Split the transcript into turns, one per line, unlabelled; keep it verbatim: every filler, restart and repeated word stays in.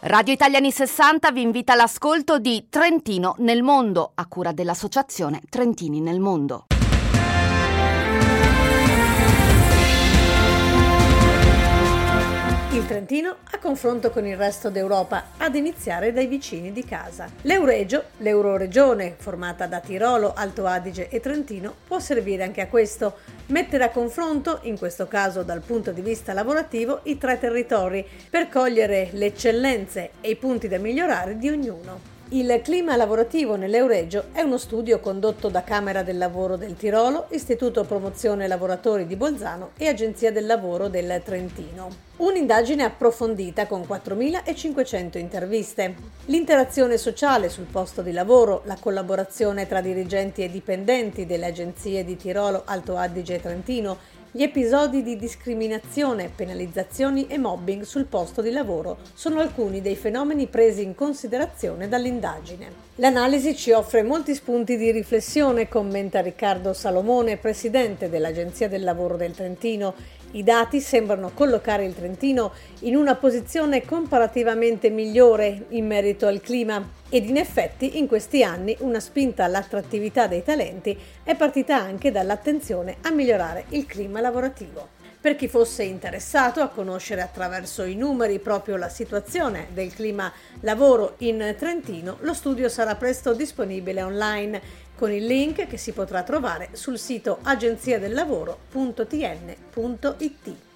Radio Italia anni sessanta vi invita all'ascolto di Trentino nel mondo, a cura dell'associazione Trentini nel mondo.
Il Trentino a confronto con il resto d'Europa, ad iniziare dai vicini di casa. L'Euregio, l'Euroregione, formata da Tirolo, Alto Adige e Trentino, può servire anche a questo, mettere a confronto, in questo caso dal punto di vista lavorativo, i tre territori, per cogliere le eccellenze e i punti da migliorare di ognuno. Il clima lavorativo nell'Euregio è uno studio condotto da Camera del Lavoro del Tirolo, Istituto Promozione Lavoratori di Bolzano e Agenzia del Lavoro del Trentino. Un'indagine approfondita con quattromilacinquecento interviste. L'interazione sociale sul posto di lavoro, la collaborazione tra dirigenti e dipendenti delle agenzie di Tirolo, Alto Adige e Trentino, gli episodi di discriminazione, penalizzazioni e mobbing sul posto di lavoro sono alcuni dei fenomeni presi in considerazione dall'indagine. L'analisi ci offre molti spunti di riflessione, commenta Riccardo Salomone, presidente dell'Agenzia del Lavoro del Trentino. I dati sembrano collocare il Trentino in una posizione comparativamente migliore in merito al clima ed in effetti in questi anni una spinta all'attrattività dei talenti è partita anche dall'attenzione a migliorare il clima lavorativo. Per chi fosse interessato a conoscere attraverso i numeri proprio la situazione del clima lavoro in Trentino, lo studio sarà presto disponibile online con il link che si potrà trovare sul sito agenziadellavoro punto t n punto i t.